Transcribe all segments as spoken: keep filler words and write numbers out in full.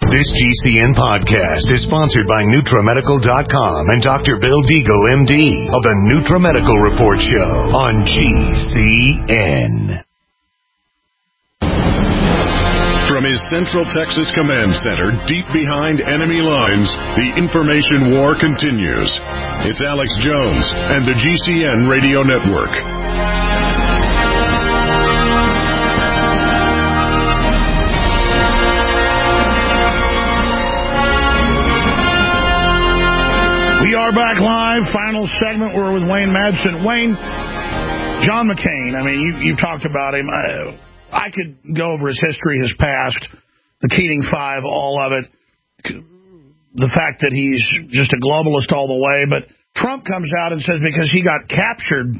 This G C N podcast is sponsored by NutraMedical dot com and Doctor Bill Deagle, M D, of the NutraMedical Report Show on G C N. From his Central Texas Command Center, deep behind enemy lines, the information war continues. It's Alex Jones and the G C N Radio Network. We are back live. Final segment. We're with Wayne Madsen. Wayne, John McCain, I mean, you, you talked about him. I, I could go over his history, his past, the Keating Five, all of it, the fact that he's just a globalist all the way. But Trump comes out and says because he got captured,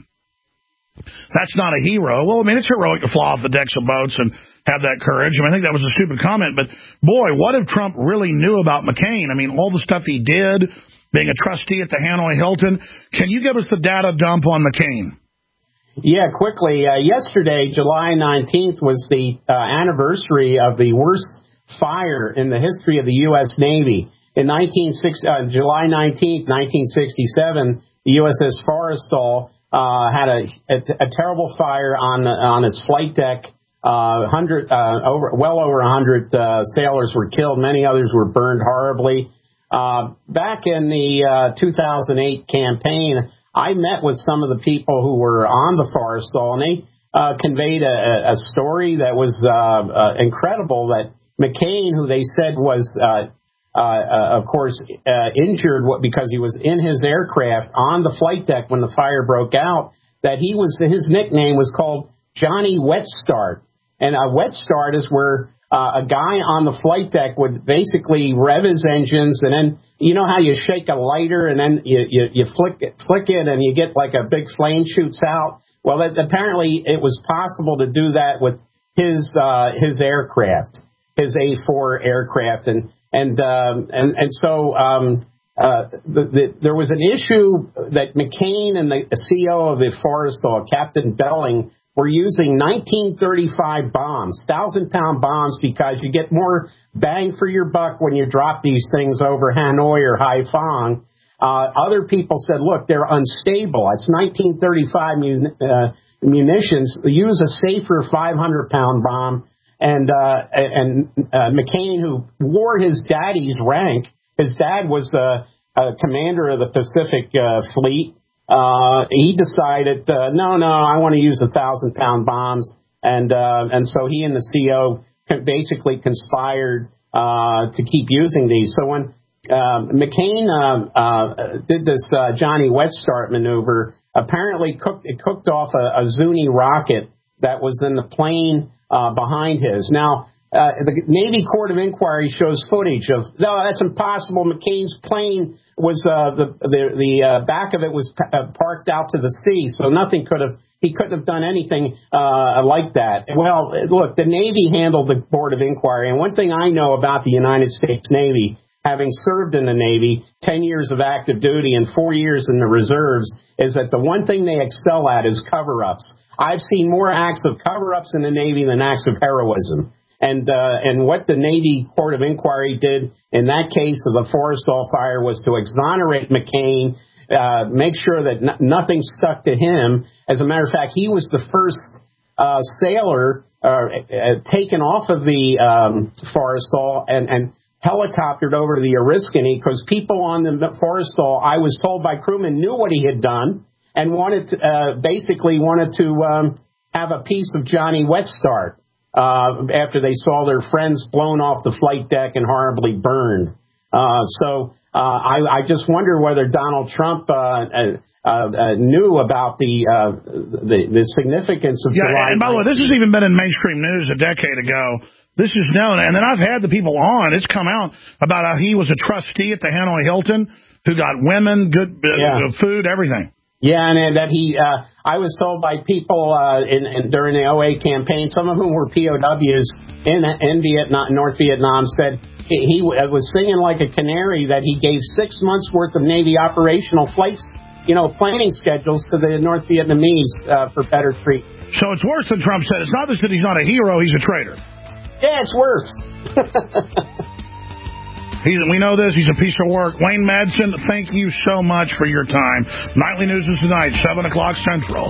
that's not a hero. Well, I mean, it's heroic to fly off the decks of boats and have that courage. I, mean, I think that was a stupid comment. But, boy, what if Trump really knew about McCain? I mean, all the stuff he did, being a trustee at the Hanoi Hilton. Can you give us the data dump on McCain? Yeah, quickly. Uh, yesterday, July nineteenth, was the uh, anniversary of the worst fire in the history of the U S Navy. In nineteen sixty, uh, July nineteenth, nineteen sixty-seven, the U S S Forrestal uh, had a, a, a terrible fire on on its flight deck. Uh, hundred, uh, over, well over a hundred uh, sailors were killed. Many others were burned horribly. Uh, back in the uh, two thousand eight campaign, I met with some of the people who were on the Forrestal, and they uh, conveyed a, a story that was uh, uh, incredible, that McCain, who they said was, uh, uh, uh, of course, uh, injured because he was in his aircraft on the flight deck when the fire broke out, that he was his nickname was called Johnny Wet Start. And a wet start is where uh, a guy on the flight deck would basically rev his engines, and then you know how you shake a lighter and then you, you, you flick it, flick it and you get like a big flame shoots out. Well, that, apparently it was possible to do that with his uh, his aircraft, his A four aircraft, and and um, and and so um, uh, the, the, there was an issue that McCain and the C E O of the Forrestal, Captain Belling, were using nineteen thirty-five bombs, thousand-pound bombs, because you get more bang for your buck when you drop these things over Hanoi or Haiphong. Uh, other people said, look, they're unstable. It's nineteen thirty-five mun- uh, munitions. Use a safer five hundred pound bomb. And uh, and uh, McCain, who wore his daddy's rank, his dad was uh, a commander of the Pacific uh, Fleet. Uh, he decided, uh, no, no, I want to use a thousand pound bombs. And, uh, and so he and the C E O basically conspired, uh, to keep using these. So when, uh, McCain, uh, uh, did this, uh, Johnny Wet Start maneuver, apparently cooked, it cooked off a, a Zuni rocket that was in the plane, uh, behind his. Now, Uh, the Navy Court of Inquiry shows footage of, no, that's impossible. McCain's plane was, uh, the, the, the, uh, back of it was p- uh, parked out to the sea. So nothing could have, he couldn't have done anything, uh, like that. Well, look, the Navy handled the Board of Inquiry. And one thing I know about the United States Navy, having served in the Navy, ten years of active duty and four years in the reserves, is that the one thing they excel at is cover-ups. I've seen more acts of cover-ups in the Navy than acts of heroism. And uh, and what the Navy Court of Inquiry did in that case of the Forrestal fire was to exonerate McCain, uh, make sure that n- nothing stuck to him. As a matter of fact, he was the first uh, sailor uh, uh, taken off of the um, Forrestal and, and helicoptered over to the Oriskany, because people on the Forrestal, I was told by crewmen, knew what he had done and wanted to, uh, basically wanted to um, have a piece of Johnny Wet Start. Uh, after they saw their friends blown off the flight deck and horribly burned. Uh, so uh, I, I just wonder whether Donald Trump uh, uh, uh, knew about the, uh, the the significance of yeah, July. And by the way, this has even been in mainstream news a decade ago. This is known. And then I've had the people on. It's come out about how he was a trustee at the Hanoi Hilton who got women, good uh, yeah. food, everything. Yeah, and that he, uh, I was told by people uh, in, in during the oh eight campaign, some of whom were P O Ws in in Vietnam, North Vietnam, said he, he was singing like a canary that he gave six months worth of Navy operational flights, you know, planning schedules to the North Vietnamese uh, for better treatment. So it's worse than Trump said. It's not just that he's not a hero; he's a traitor. Yeah, it's worse. He's, we know this. He's a piece of work. Wayne Madsen, thank you so much for your time. Nightly News is tonight, seven o'clock Central.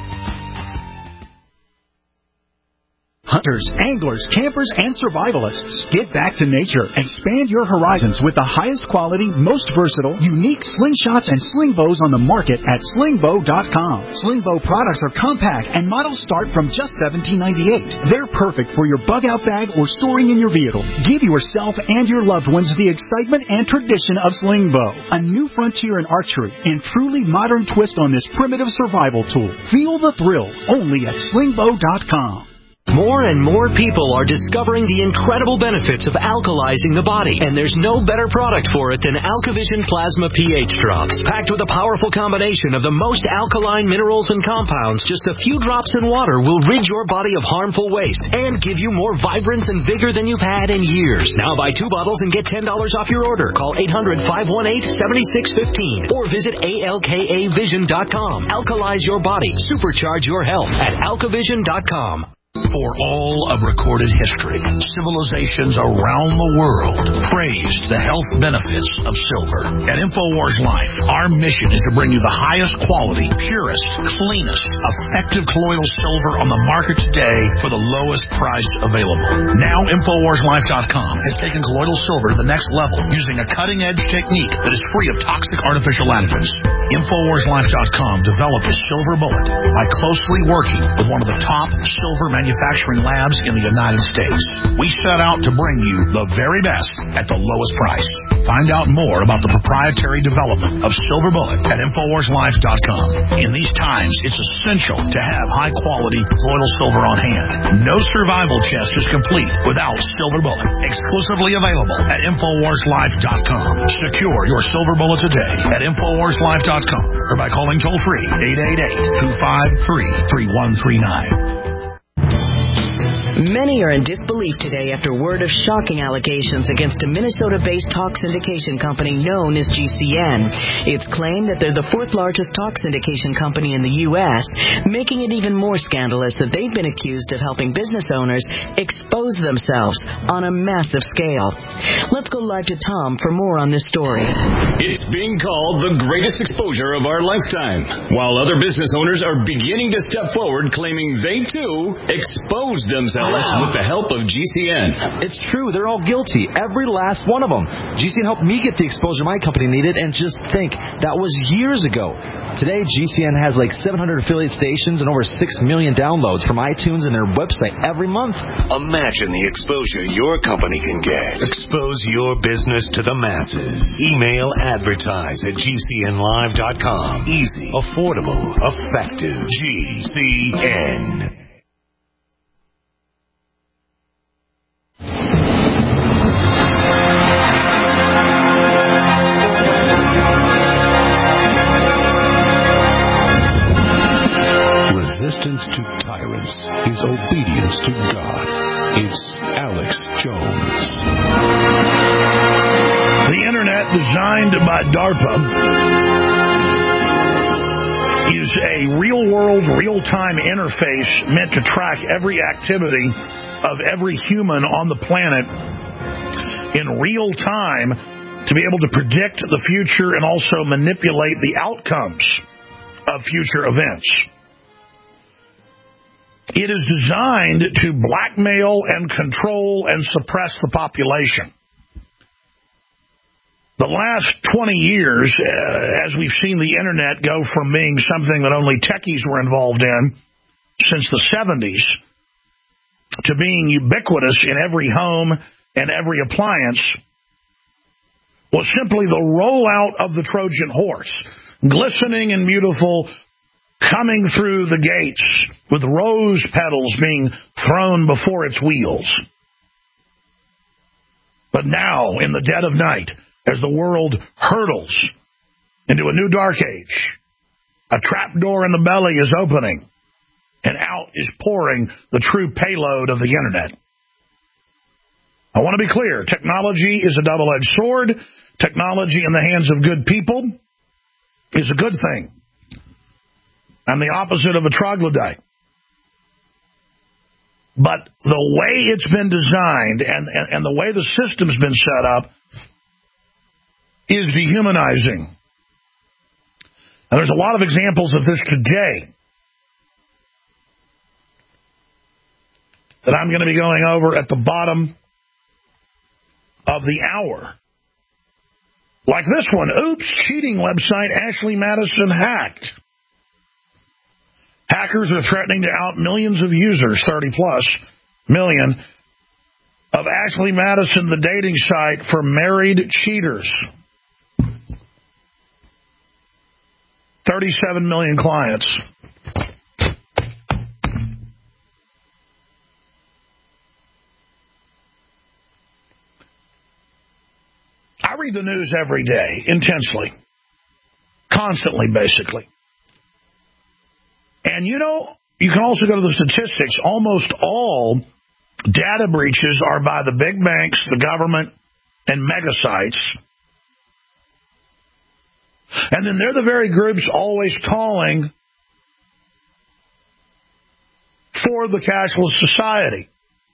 Hunters, anglers, campers, and survivalists. Get back to nature. Expand your horizons with the highest quality, most versatile, unique slingshots and sling bows on the market at sling bow dot com. Sling bow products are compact and models start from just seventeen ninety-eight. They're perfect for your bug-out bag or storing in your vehicle. Give yourself and your loved ones the excitement and tradition of sling bow. A new frontier in archery and truly modern twist on this primitive survival tool. Feel the thrill only at sling bow dot com. More and more people are discovering the incredible benefits of alkalizing the body, and there's no better product for it than AlkaVision Plasma pH Drops. Packed with a powerful combination of the most alkaline minerals and compounds, just a few drops in water will rid your body of harmful waste and give you more vibrance and vigor than you've had in years. Now buy two bottles and get ten dollars off your order. Call eight hundred, five one eight, seven six one five or visit A L K A vision dot com. Alkalize your body. Supercharge your health at alka vision dot com. For all of recorded history, civilizations around the world praised the health benefits of silver. At InfoWars Life, our mission is to bring you the highest quality, purest, cleanest, effective colloidal silver on the market today for the lowest price available. Now InfoWars Life dot com has taken colloidal silver to the next level using a cutting-edge technique that is free of toxic artificial additives. InfoWars Life dot com developed a silver bullet by closely working with one of the top silver manufacturers manufacturing labs in the United States. We set out to bring you the very best at the lowest price. Find out more about the proprietary development of Silver Bullet at InfoWars Life dot com. In these times, it's essential to have high-quality colloidal silver on hand. No survival chest is complete without Silver Bullet. Exclusively available at InfoWars Life dot com. Secure your Silver Bullet today at InfoWars Life dot com or by calling toll-free eight eight eight, two five three, three one three nine. Many are in disbelief today after word of shocking allegations against a Minnesota-based talk syndication company known as G C N. It's claimed that they're the fourth largest talk syndication company in the U S, making it even more scandalous that they've been accused of helping business owners expose themselves on a massive scale. Let's go live to Tom for more on this story. It's being called the greatest exposure of our lifetime, while other business owners are beginning to step forward claiming they, too, exposed themselves with the help of G C N. It's true. They're all guilty. Every last one of them. G C N helped me get the exposure my company needed, and just think, that was years ago. Today, G C N has like seven hundred affiliate stations and over six million downloads from iTunes and their website every month. Imagine the exposure your company can get. Expose your business to the masses. Email advertise at G C N live dot com. Easy, affordable, effective. G C N. Resistance to tyrants is obedience to God. It's Alex Jones. The internet, designed by DARPA, is a real-world, real-time interface meant to track every activity of every human on the planet in real time to be able to predict the future and also manipulate the outcomes of future events. It is designed to blackmail and control and suppress the population. The last twenty years, uh, as we've seen the internet go from being something that only techies were involved in since the seventies to being ubiquitous in every home and every appliance, was simply the rollout of the Trojan horse, glistening and beautiful, coming through the gates with rose petals being thrown before its wheels. But now, in the dead of night, as the world hurtles into a new dark age, a trapdoor in the belly is opening, and out is pouring the true payload of the internet. I want to be clear. Technology is a double-edged sword. Technology in the hands of good people is a good thing. I'm the opposite of a troglodyte. But the way it's been designed and, and, and the way the system's been set up is dehumanizing. And there's a lot of examples of this today that I'm going to be going over at the bottom of the hour. Like this one. Oops, cheating website Ashley Madison hacked. Hackers are threatening to out millions of users, thirty plus million, of Ashley Madison, the dating site for married cheaters. thirty-seven million clients. I read the news every day, intensely, constantly, basically. And, you know, you can also go to the statistics. Almost all data breaches are by the big banks, the government, and mega sites. And then they're the very groups always calling for the cashless society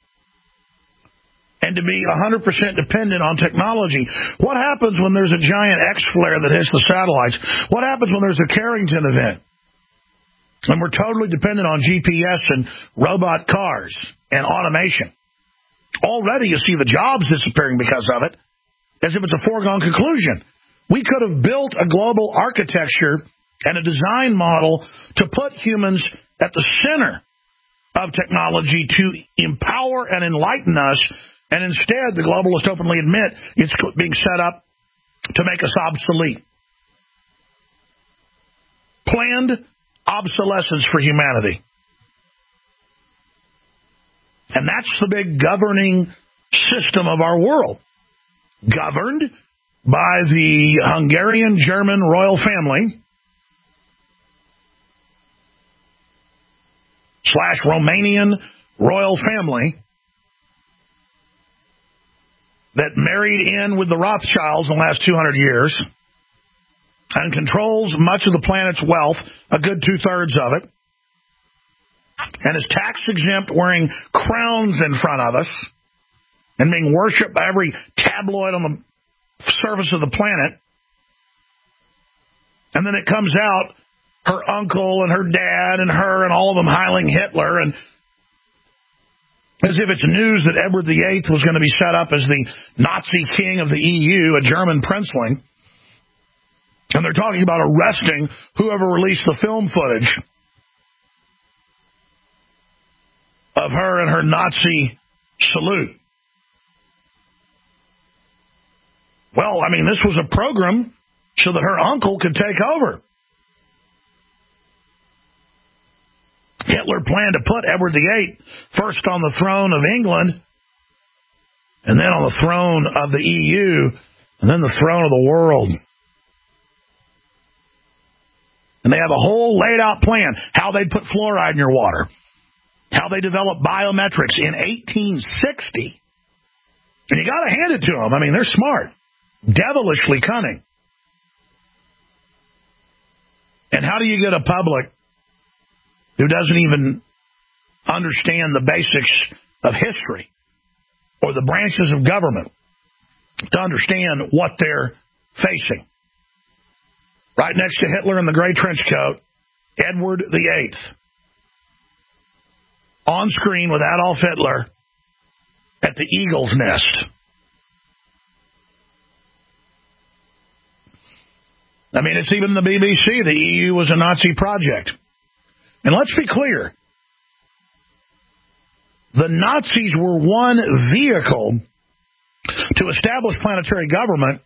and to be one hundred percent dependent on technology. What happens when there's a giant X-flare that hits the satellites? What happens when there's a Carrington event? And we're totally dependent on G P S and robot cars and automation. Already you see the jobs disappearing because of it, as if it's a foregone conclusion. We could have built a global architecture and a design model to put humans at the center of technology to empower and enlighten us, and instead the globalists openly admit it's being set up to make us obsolete. Planned obsolescence for humanity. And that's the big governing system of our world, governed by the Hungarian-German royal family slash Romanian royal family that married in with the Rothschilds in the last two hundred years and controls much of the planet's wealth, a good two-thirds of it, and is tax-exempt, wearing crowns in front of us and being worshipped by every tabloid on the surface of the planet. And then it comes out, her uncle and her dad and her and all of them hailing Hitler, and as if it's news that Edward the Eighth was going to be set up as the Nazi king of the E U, a German princeling. And they're talking about arresting whoever released the film footage of her and her Nazi salute. Well, I mean, this was a program so that her uncle could take over. Hitler planned to put Edward the Eighth first on the throne of England, and then on the throne of the E U, and then the throne of the world. And they have a whole laid-out plan, how they'd put fluoride in your water, how they developed biometrics in eighteen sixty. And you got to hand it to them. I mean, they're smart, devilishly cunning. And how do you get a public who doesn't even understand the basics of history or the branches of government to understand what they're facing? Right next to Hitler in the gray trench coat, Edward the Eighth. On screen with Adolf Hitler at the Eagle's Nest. I mean, it's even the B B C. The E U was a Nazi project. And let's be clear. The Nazis were one vehicle to establish planetary government,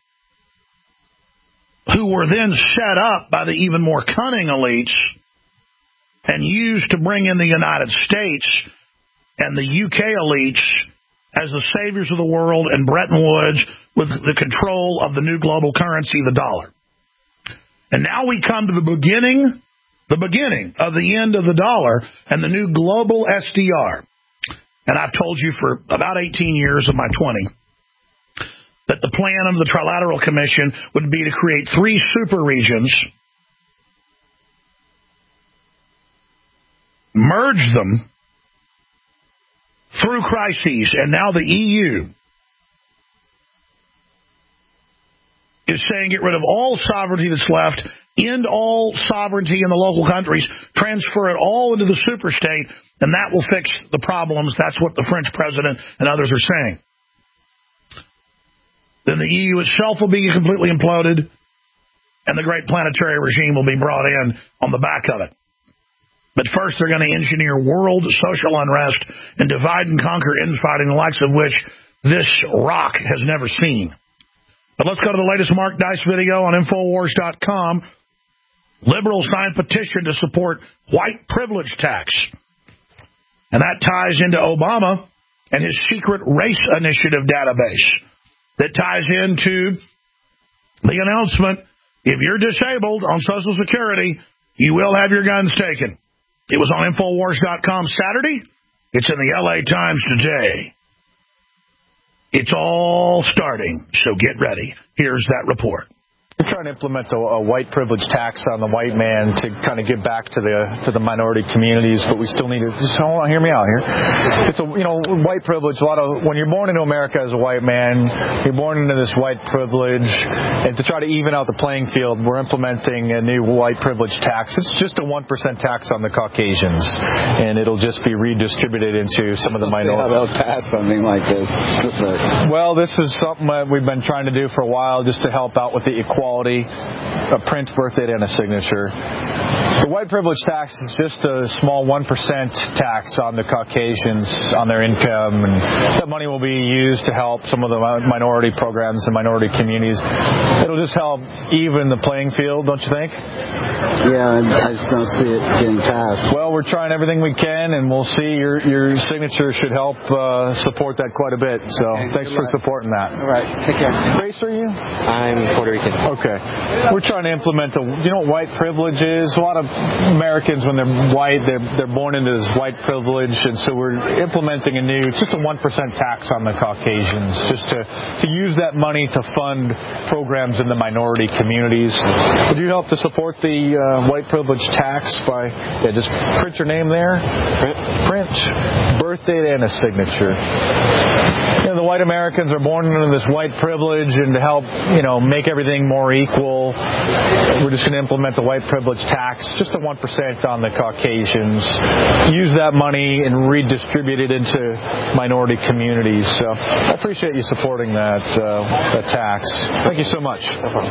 who were then set up by the even more cunning elites and used to bring in the United States and the U K elites as the saviors of the world, and Bretton Woods with the control of the new global currency, the dollar. And now we come to the beginning, the beginning of the end of the dollar and the new global S D R. And I've told you for about eighteen years of my twenty that the plan of the Trilateral Commission would be to create three super regions, merge them through crises, and now the E U is saying get rid of all sovereignty that's left, end all sovereignty in the local countries, transfer it all into the superstate, and that will fix the problems. That's what the French president and others are saying. Then the E U itself will be completely imploded, and the great planetary regime will be brought in on the back of it. But first, they're going to engineer world social unrest and divide and conquer infighting, the likes of which this rock has never seen. But let's go to the latest Mark Dice video on Infowars dot com. Liberals signed petition to support white privilege tax. And that ties into Obama and his secret race initiative database. That ties into the announcement, if you're disabled on Social Security, you will have your guns taken. It was on Infowars dot com Saturday. It's in the L A Times today. It's all starting, so get ready. Here's that report. We're trying to implement a, a white privilege tax on the white man to kind of give back to the to the minority communities, but we still need to just hold on, hear me out here. It's a you know white privilege. A lot of when you're born into America as a white man, you're born into this white privilege, and to try to even out the playing field, we're implementing a new white privilege tax. It's just a one percent tax on the Caucasians, and it'll just be redistributed into some of the minorities. How they'll pass something like this? Well, this is something that we've been trying to do for a while, just to help out with the equality. A print, birthday, and a signature. The white privilege tax is just a small one percent tax on the Caucasians on their income, and that money will be used to help some of the minority programs and minority communities. It'll just help even the playing field, don't you think? Yeah, I just don't see it getting passed. Well, we're trying everything we can, and we'll see. Your your signature should help uh, support that quite a bit. So okay, thanks for supporting that. All right, take care. What race are you? I'm Puerto Rican. Okay. We're trying to implement a, you know what white privilege is? A lot of Americans, when they're white, they're, they're born into this white privilege, and so we're implementing a new, just a one percent tax on the Caucasians, just to, to use that money to fund programs in the minority communities. Would you help to support the uh, white privilege tax by, yeah, just print your name there? Print. Print. Birthday and a signature. You know, the white Americans are born into this white privilege, and to help, you know, make everything more equal, we're just going to implement the white privilege tax, just a one percent on the Caucasians. Use that money and redistribute it into minority communities. So I appreciate you supporting that, uh, that tax. Thank you so much.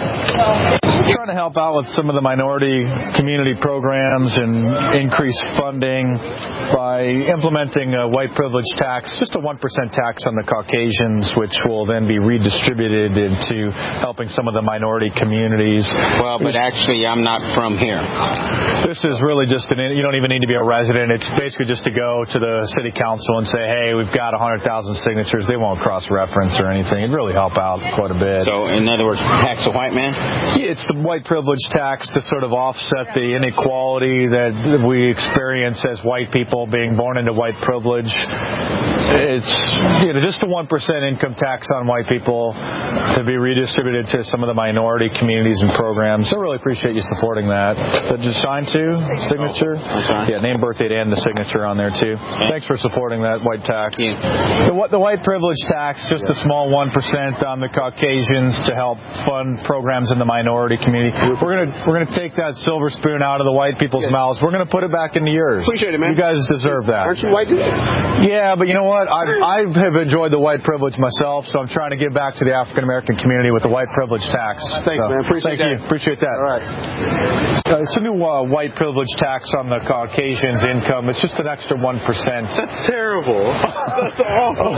We're trying to help out with some of the minority community programs and increase funding by implementing a white privilege tax, just a one percent tax on the Caucasians, which will then be redistributed into helping some of the minority communities. Well, but actually, I'm not from here. This is really just an, you don't even need to be a resident. It's basically just to go to the city council and say, hey, we've got one hundred thousand signatures. They won't cross-reference or anything. It'd really help out quite a bit. So, in other words, tax a white man? Yeah, it's the white privilege tax to sort of offset the inequality that we experience as white people being born into white privilege. It's, you know, just a one percent income tax on white people to be redistributed to some of the minority communities and programs. I really appreciate you supporting that. But just sign too, signature. Oh, yeah, name, birth date, and the signature on there too. Okay. Thanks for supporting that white tax. The, the white privilege tax, just yeah. a small one percent on the Caucasians to help fund programs in the minority community. We're gonna we're gonna take that silver spoon out of the white people's yeah. mouths. We're gonna put it back into yours. Appreciate it, man. You guys deserve that. Aren't you white? Yeah, but you know what? I I have enjoyed the white privilege myself, so I'm trying to give back to the African American community with the white privilege tax. Thanks, so, man. Appreciate thank that. you. Appreciate that. All right. Uh, it's a new uh, white privilege tax on the Caucasians' income. It's just an extra one percent. That's terrible. That's awful.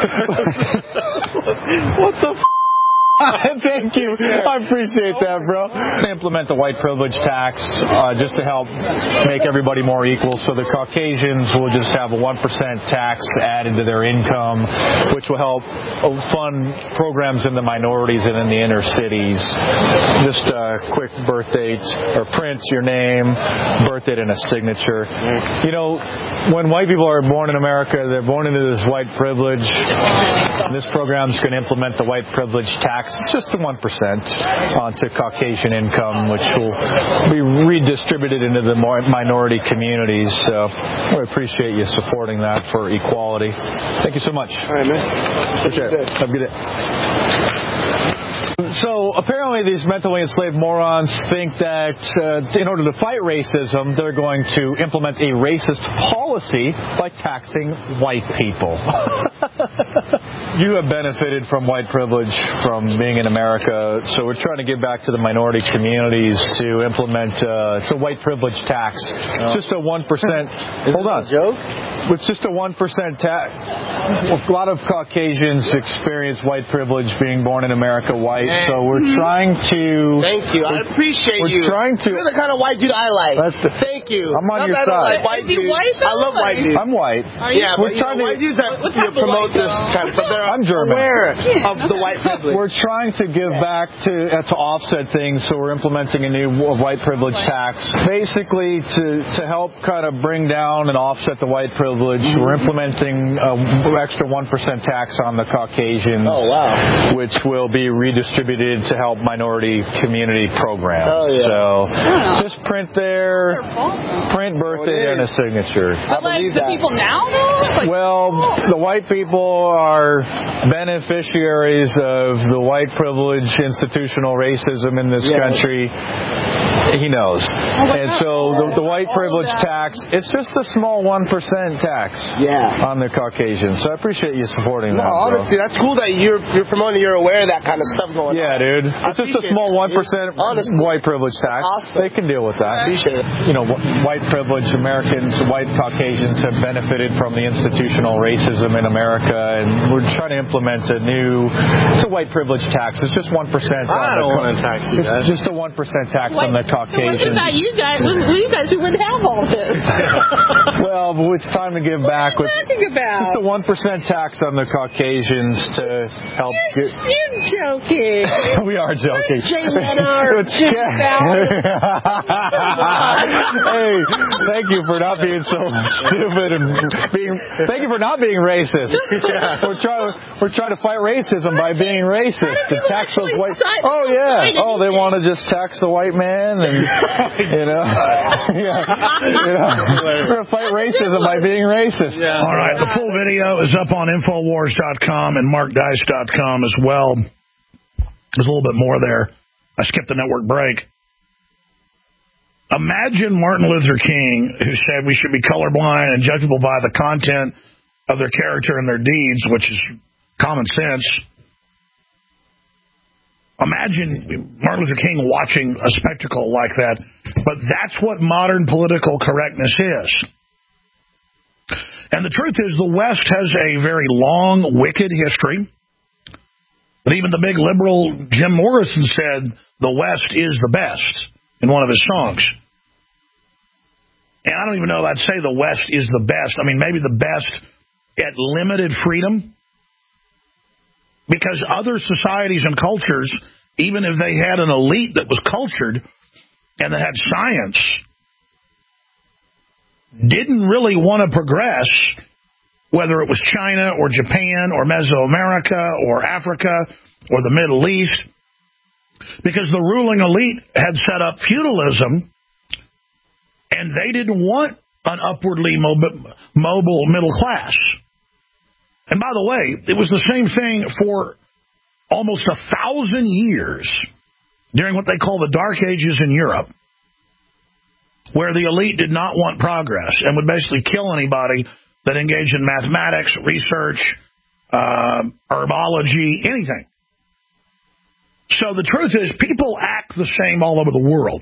What the f***? Thank you. I appreciate that, bro. Implement the white privilege tax uh, just to help make everybody more equal. So the Caucasians will just have a one percent tax added to their income, which will help fund programs in the minorities and in the inner cities. Just a quick birth date or print your name, birth date, and a signature. You know, when white people are born in America, they're born into this white privilege. This program is going to implement the white privilege tax. It's just a one percent onto Caucasian income, which will be redistributed into the minority communities. So I appreciate you supporting that for equality. Thank you so much. All right, man. Appreciate it. Have a good day. So So apparently these mentally enslaved morons think that uh, in order to fight racism, they're going to implement a racist policy by taxing white people. You have benefited from white privilege from being in America, so we're trying to give back to the minority communities to implement uh, it's a white privilege tax. It's just a one percent. Hold on. A joke? It's just a one percent tax. A lot of Caucasians experience white privilege being born in America white, Thanks. so we're trying to... Thank you. I appreciate we're you. We're trying to... You're the kind of white dude I like. That's the, Thank you. I'm on Not your that I don't side. like white dudes. White, I love white dudes. I'm white. Are you? Yeah, but we're you trying know, to, white dudes that you know, promote this kind of stuff. They're I'm German. aware of the white privilege. We're trying to give back to uh, to offset things, so we're implementing a new white privilege tax. Basically, to, to help kind of bring down and offset the white privilege, mm-hmm. we're implementing an extra one percent tax on the Caucasians, oh, wow. which will be redistributed to help minority community programs. Oh, yeah. So just print their print birthday and a signature. But like the that. people now, though? Like, well, oh. the white people are beneficiaries of the white privilege institutional racism in this yeah. country. He knows. Oh, and so the, the white privilege tax, it's just a small one percent tax yeah. on the Caucasians. So I appreciate you supporting no, that, bro. honestly, that's cool that you're you're promoting, you're aware of that kind of stuff going yeah, on. Yeah, dude. It's just a small one percent white privilege tax. Awesome. They can deal with that. I appreciate it. You know, white privilege Americans, white Caucasians have benefited from the institutional racism in America, and we're trying to implement a new, it's a white privilege tax. It's just one percent. I don't want to tax you guys. It's just a one percent tax White, on the Caucasians. So what about you guys? What you guys who wouldn't have all this? Well, it's time to give what back. What are you with, talking about? Just a one percent tax on the Caucasians to help. You're, get, you're joking. We are joking. Jay Leno or Jim Fallon. Hey, thank you for not being so stupid and being. Thank you for not being racist. Yeah. We're trying. We're trying to fight racism by being racist. To tax those white. Oh yeah. Oh, they want to just tax the white man, and you know, yeah. You know, we're gonna fight racism by being racist. Yeah. All right. The full video is up on Infowars dot com and Mark Dice dot com as well. There's a little bit more there. I skipped the network break. Imagine Martin Luther King, who said we should be colorblind and judgeable by the content of their character and their deeds, which is common sense. Imagine Martin Luther King watching a spectacle like that. But that's what modern political correctness is. And the truth is, the West has a very long, wicked history. But even the big liberal Jim Morrison said the West is the best in one of his songs. And I don't even know if I'd say the West is the best. I mean, maybe the best at limited freedom. Because other societies and cultures, even if they had an elite that was cultured and that had science, didn't really want to progress, whether it was China or Japan or Mesoamerica or Africa or the Middle East, because the ruling elite had set up feudalism, and they didn't want an upwardly mob- mobile middle class. And by the way, it was the same thing for almost a thousand years during what they call the Dark Ages in Europe, where the elite did not want progress and would basically kill anybody that engaged in mathematics, research, uh, herbology, anything. So the truth is, people act the same all over the world.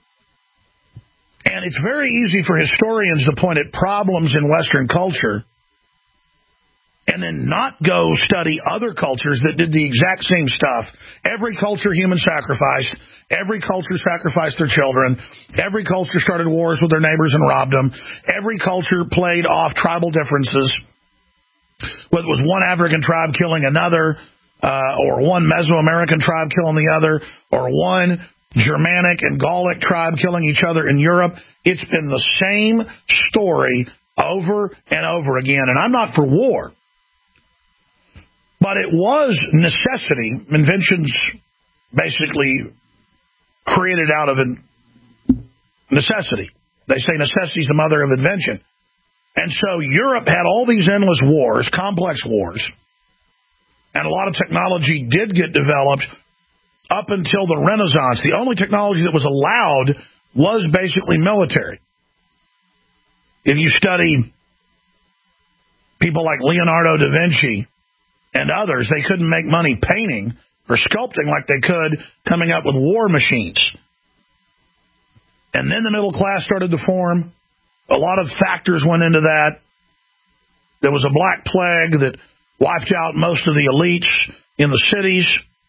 And it's very easy for historians to point at problems in Western culture and then not go study other cultures that did the exact same stuff. Every culture human sacrificed. Every culture sacrificed their children. Every culture started wars with their neighbors and robbed them. Every culture played off tribal differences. Whether it was one African tribe killing another, uh, or one Mesoamerican tribe killing the other, or one Germanic and Gallic tribe killing each other in Europe. It's been the same story over and over again. And I'm not for war. But it was necessity. Inventions basically created out of necessity. They say necessity is the mother of invention. And so Europe had all these endless wars, complex wars, and a lot of technology did get developed up until the Renaissance, the only technology that was allowed was basically military. If you study people like Leonardo da Vinci and others, they couldn't make money painting or sculpting like they could coming up with war machines. And then the middle class started to form. A lot of factors went into that. There was a black plague that wiped out most of the elites in the cities.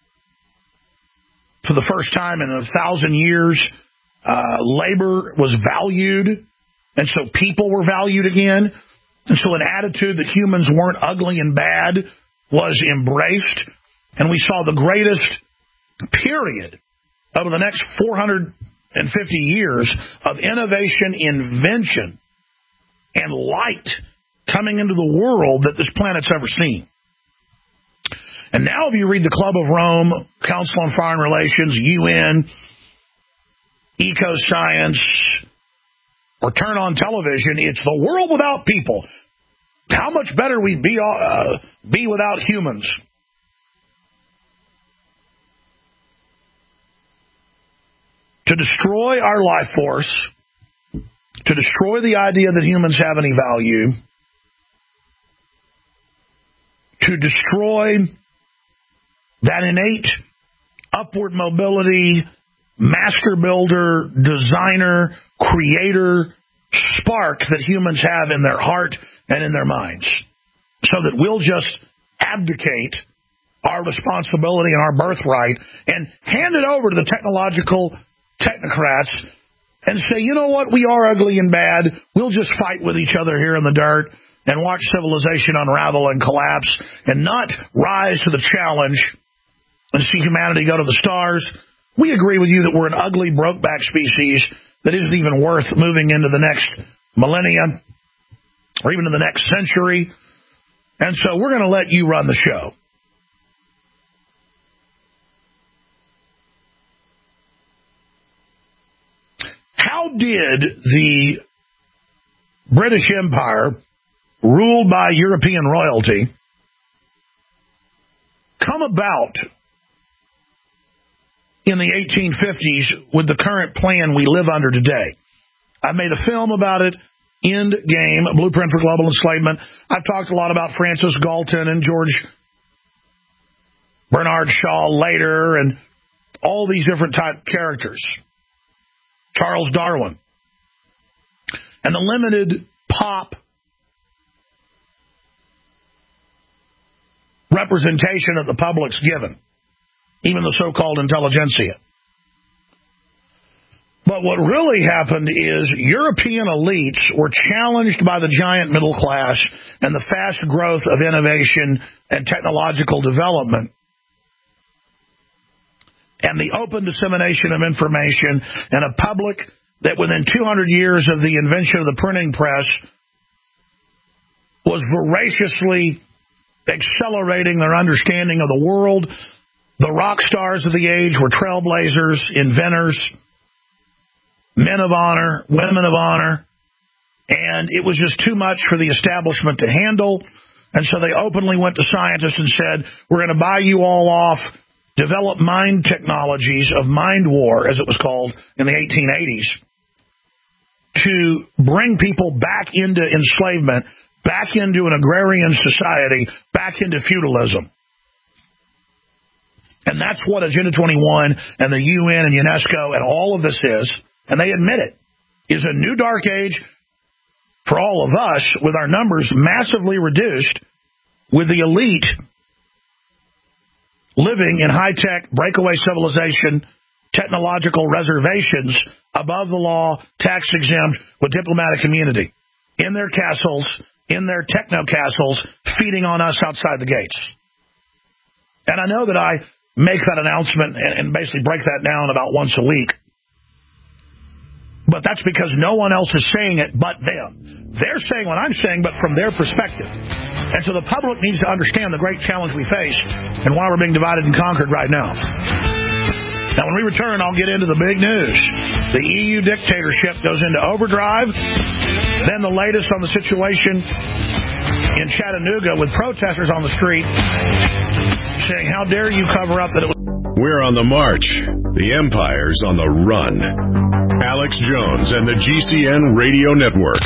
For the first time in a thousand years, uh, labor was valued, and so people were valued again. And so an attitude that humans weren't ugly and bad was embraced, and we saw the greatest period over the next four hundred fifty years of innovation, invention, and light coming into the world that this planet's ever seen. And now if you read the Club of Rome, Council on Foreign Relations, U N, Ecoscience, or turn on television, it's the world without people. How much better we'd be, uh, be without humans. To destroy our life force, to destroy the idea that humans have any value, to destroy that innate upward mobility, master builder, designer, creator spark that humans have in their heart and in their minds, so that we'll just abdicate our responsibility and our birthright and hand it over to the technological technocrats and say, you know what, we are ugly and bad. We'll just fight with each other here in the dirt and watch civilization unravel and collapse and not rise to the challenge and see humanity go to the stars. We agree with you that we're an ugly, broke-back species that isn't even worth moving into the next millennium or even in the next century. And so we're going to let you run the show. How did the British Empire, ruled by European royalty, come about in the eighteen fifties with the current plan we live under today? I made a film about it, End Game, Blueprint for Global Enslavement. I've talked a lot about Francis Galton and George Bernard Shaw later and all these different type characters. Charles Darwin. And the limited pop representation that the public's given, even the so-called intelligentsia. But what really happened is European elites were challenged by the giant middle class and the fast growth of innovation and technological development and the open dissemination of information and a public that within two hundred years of the invention of the printing press was voraciously accelerating their understanding of the world. The rock stars of the age were trailblazers, inventors, men of honor, women of honor, and it was just too much for the establishment to handle. And so they openly went to scientists and said, we're going to buy you all off, develop mind technologies of mind war, as it was called in the eighteen eighties, to bring people back into enslavement, back into an agrarian society, back into feudalism. And that's what Agenda twenty-one and the U N and UNESCO and all of this is, and they admit it, is a new dark age for all of us with our numbers massively reduced, with the elite living in high-tech, breakaway civilization, technological reservations above the law, tax-exempt, with diplomatic immunity, in their castles, in their techno-castles, feeding on us outside the gates. And I know that I make that announcement and, and basically break that down about once a week. But that's because no one else is saying it but them. They're saying what I'm saying, but from their perspective. And so the public needs to understand the great challenge we face and why we're being divided and conquered right now. Now, when we return, I'll get into the big news. The E U dictatorship goes into overdrive. Then the latest on the situation in Chattanooga with protesters on the street saying, how dare you cover up that it was... We're on the march. The empire's on the run. Alex Jones and the G C N Radio Network.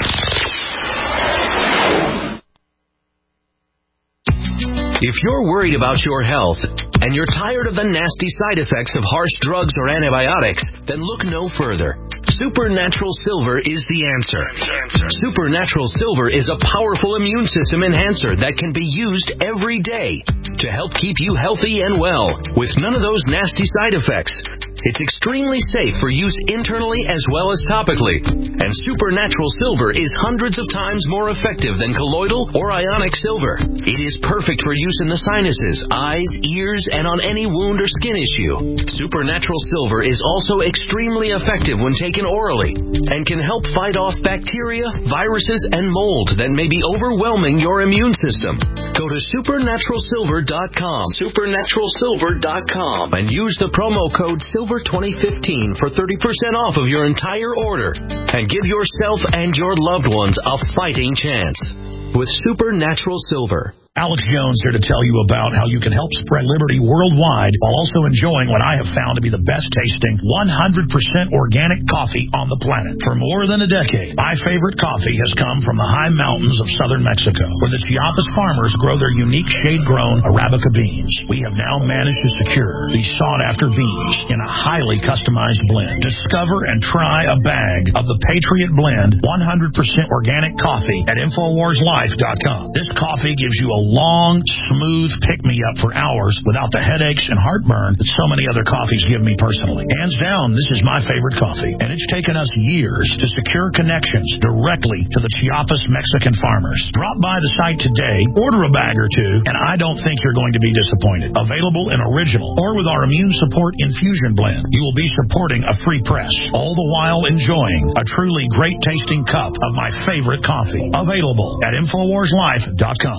If you're worried about your health and you're tired of the nasty side effects of harsh drugs or antibiotics, then look no further. Supernatural Silver is the answer. Supernatural Silver is a powerful immune system enhancer that can be used every day to help keep you healthy and well with none of those nasty side effects. It's extremely safe for use internally as well as topically. And Supernatural Silver is hundreds of times more effective than colloidal or ionic silver. It is perfect for use in the sinuses, eyes, ears, and on any wound or skin issue. Supernatural Silver is also extremely effective when taken orally and can help fight off bacteria, viruses, and mold that may be overwhelming your immune system. Go to supernatural silver dot com, supernatural silver dot com, and use the promo code silver twenty fifteen for thirty percent off of your entire order and give yourself and your loved ones a fighting chance with Supernatural Silver. Alex Jones here to tell you about how you can help spread liberty worldwide while also enjoying what I have found to be the best tasting one hundred percent organic coffee on the planet. For more than a decade, my favorite coffee has come from the high mountains of southern Mexico, where the Chiapas farmers grow their unique shade-grown Arabica beans. We have now managed to secure these sought-after beans in a highly customized blend. Discover and try a bag of the Patriot Blend one hundred percent organic coffee at infowars life dot com. This coffee gives you a long, smooth pick-me-up for hours without the headaches and heartburn that so many other coffees give me personally. Hands down, this is my favorite coffee, and it's taken us years to secure connections directly to the Chiapas Mexican farmers. Drop by the site today, order a bag or two, and I don't think you're going to be disappointed. Available in original or with our Immune Support Infusion Blend, you will be supporting a free press, all the while enjoying a truly great-tasting cup of my favorite coffee. Available at infowars life dot com.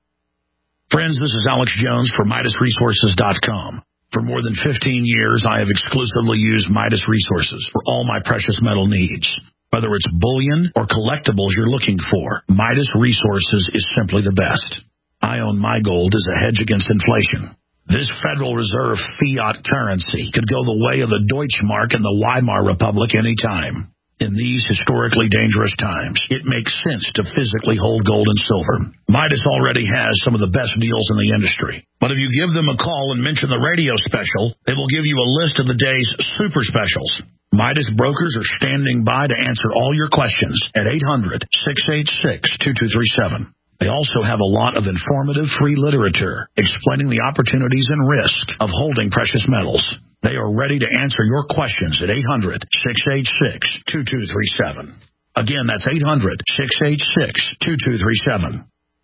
Friends, this is Alex Jones for Midas Resources dot com. For more than fifteen years, I have exclusively used Midas Resources for all my precious metal needs. Whether it's bullion or collectibles you're looking for, Midas Resources is simply the best. I own my gold as a hedge against inflation. This Federal Reserve fiat currency could go the way of the Deutschmark and the Weimar Republic any time. In these historically dangerous times, it makes sense to physically hold gold and silver. Midas already has some of the best deals in the industry. But if you give them a call and mention the radio special, they will give you a list of the day's super specials. Midas brokers are standing by to answer all your questions at eight hundred, six eight six, two two three seven. They also have a lot of informative free literature explaining the opportunities and risk of holding precious metals. They are ready to answer your questions at eight hundred, six eight six, two two three seven. Again, that's eight hundred, six eight six, two two three seven.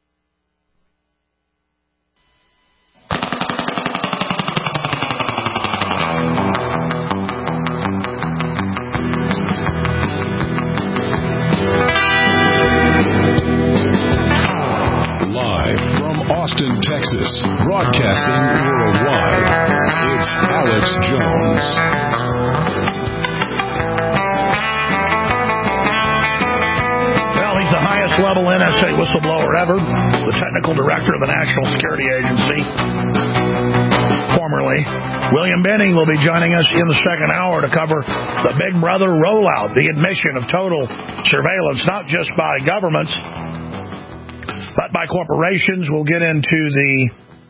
Austin, Texas, broadcasting worldwide. It's Alex Jones. Well, he's the highest level N S A whistleblower ever, the technical director of the National Security Agency. Formerly, William Benning will be joining us in the second hour to cover the Big Brother rollout, the admission of total surveillance, not just by governments, but by corporations. We'll get into the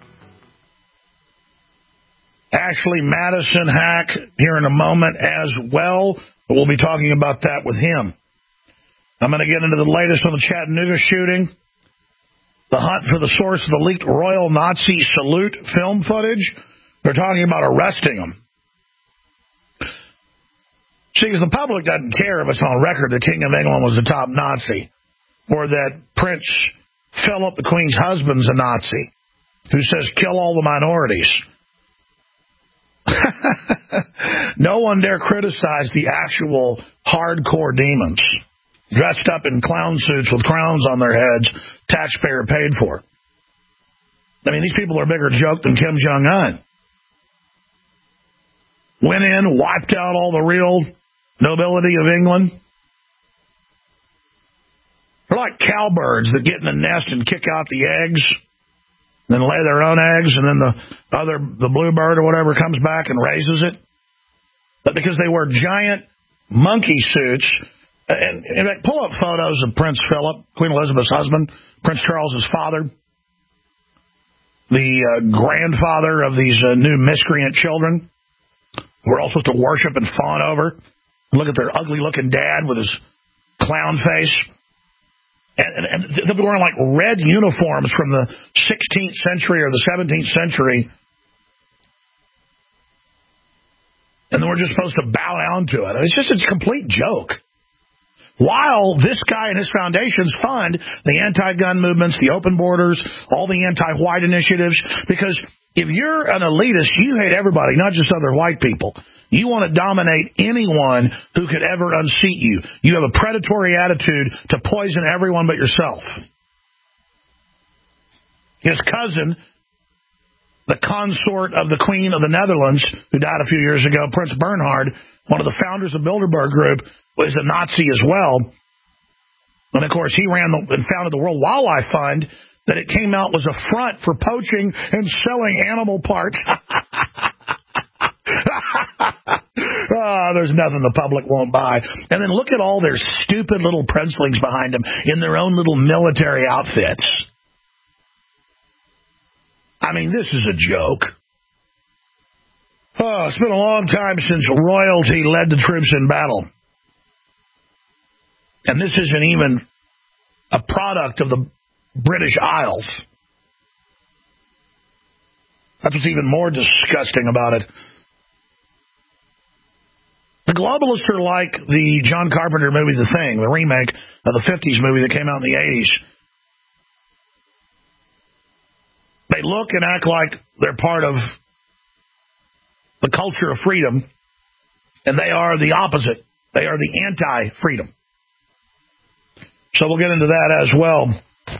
Ashley Madison hack here in a moment as well. But we'll be talking about that with him. I'm going to get into the latest on the Chattanooga shooting, the hunt for the source of the leaked Royal Nazi Salute film footage. They're talking about arresting him. See, because the public doesn't care if it's on record the King of England was the top Nazi, or that Prince Philip, the Queen's husband's a Nazi who says, kill all the minorities. No one dare criticize the actual hardcore demons dressed up in clown suits with crowns on their heads, taxpayer paid for. I mean, these people are a bigger joke than Kim Jong-un. Went in, wiped out all the real nobility of England. They're like cowbirds that get in the nest and kick out the eggs. then lay their own eggs, and then the other, the bluebird or whatever, comes back and raises it. But because they wear giant monkey suits, and in fact, pull up photos of Prince Philip, Queen Elizabeth's husband, Prince Charles's father, the uh, grandfather of these uh, new miscreant children. We're all supposed to worship and fawn over. Look at their ugly-looking dad with his clown face. And, and, and they'll be wearing, like, red uniforms from the sixteenth century or the seventeenth century. And then we're just supposed to bow down to it. It's just a complete joke. While this guy and his foundations fund the anti-gun movements, the open borders, all the anti-white initiatives, because if you're an elitist, you hate everybody, not just other white people. You want to dominate anyone who could ever unseat you. You have a predatory attitude to poison everyone but yourself. His cousin, the consort of the Queen of the Netherlands, who died a few years ago, Prince Bernhard, one of the founders of Bilderberg Group, was a Nazi as well. And, of course, he ran the, and founded the World Wildlife Fund, that it came out was a front for poaching and selling animal parts. Oh, there's nothing the public won't buy. And then look at all their stupid little princelings behind them in their own little military outfits. I mean, this is a joke. Oh, it's been a long time since royalty led the troops in battle. And this isn't even a product of the British Isles. That's what's even more disgusting about it. The globalists are like the John Carpenter movie The Thing, the remake of the fifties movie that came out in the eighties. They look and act like they're part of the culture of freedom, and they are the opposite. They are the anti-freedom. So we'll get into that as well.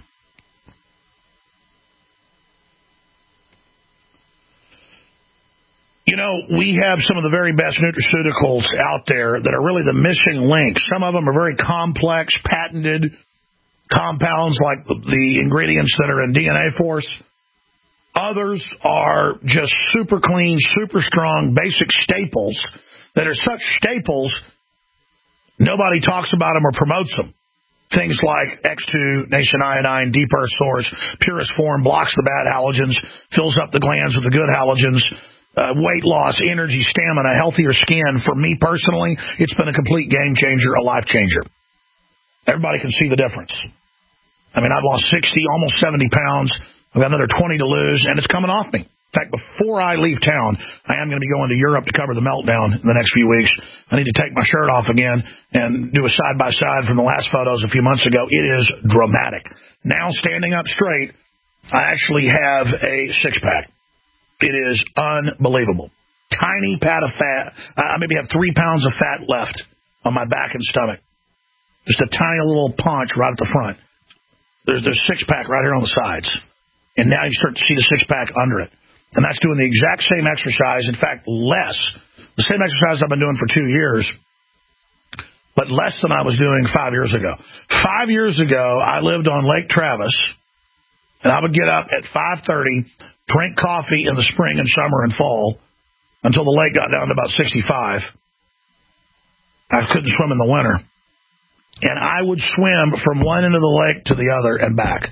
You know, we have some of the very best nutraceuticals out there that are really the missing link. Some of them are very complex, patented compounds like the, the ingredients that are in D N A Force. Others are just super clean, super strong, basic staples that are such staples, nobody talks about them or promotes them. Things like X two, Nation Iodine, Deep Earth Source, Purest Form, blocks the bad halogens, fills up the glands with the good halogens, uh, weight loss, energy, stamina, healthier skin. For me personally, it's been a complete game changer, a life changer. Everybody can see the difference. I mean, I've lost sixty, almost seventy pounds. I've got another twenty to lose, and it's coming off me. In fact, before I leave town, I am going to be going to Europe to cover the meltdown in the next few weeks. I need to take my shirt off again and do a side-by-side from the last photos a few months ago. It is dramatic. Now, standing up straight, I actually have a six-pack. It is unbelievable. Tiny pad of fat. I maybe have three pounds of fat left on my back and stomach. Just a tiny little punch right at the front. There's a six-pack right here on the sides. And now you start to see the six-pack under it. And that's doing the exact same exercise, in fact, less. The same exercise I've been doing for two years, but less than I was doing five years ago. Five years ago, I lived on Lake Travis, and I would get up at five thirty, drink coffee in the spring and summer and fall until the lake got down to about sixty-five. I couldn't swim in the winter. And I would swim from one end of the lake to the other and back.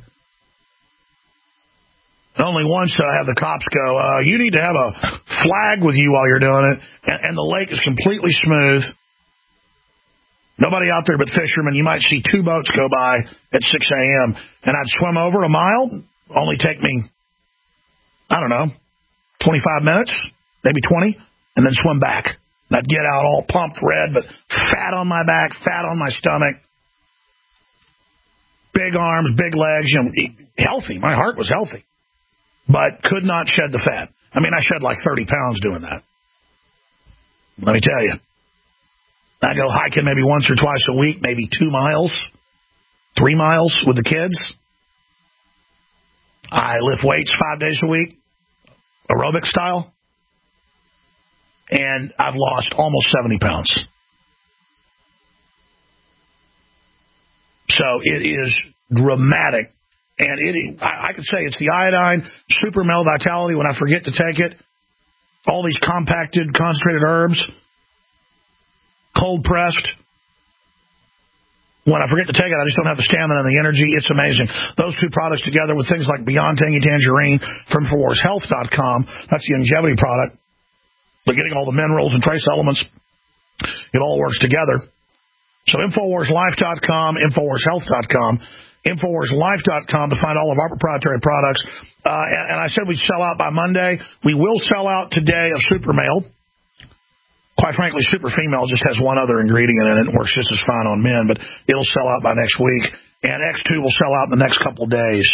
And only once did I have the cops go, uh, you need to have a flag with you while you're doing it. And, and the lake is completely smooth. Nobody out there but fishermen. You might see two boats go by at six a.m. And I'd swim over a mile, only take me, I don't know, twenty-five minutes, maybe twenty, and then swim back. And I'd get out all pumped red, but fat on my back, fat on my stomach, big arms, big legs, you know, healthy. My heart was healthy. But could not shed the fat. I mean, I shed like thirty pounds doing that. Let me tell you. I go hiking maybe once or twice a week, maybe two miles, three miles with the kids. I lift weights five days a week, aerobic style. And I've lost almost seventy pounds. So it is dramatic. And it, I, I could say it's the iodine, super male vitality when I forget to take it, all these compacted, concentrated herbs, cold pressed. When I forget to take it, I just don't have the stamina and the energy. It's amazing. Those two products together with things like Beyond Tangy Tangerine from Infowars Health dot com, that's the longevity product. But getting all the minerals and trace elements, it all works together. So Infowars Life dot com, Infowars Health dot com, Infowars Life dot com to find all of our proprietary products. Uh, and, and I said we'd sell out by Monday. We will sell out today of Super Male. Quite frankly, Super Female just has one other ingredient in it and works just as fine on men, but it'll sell out by next week. And X two will sell out in the next couple days.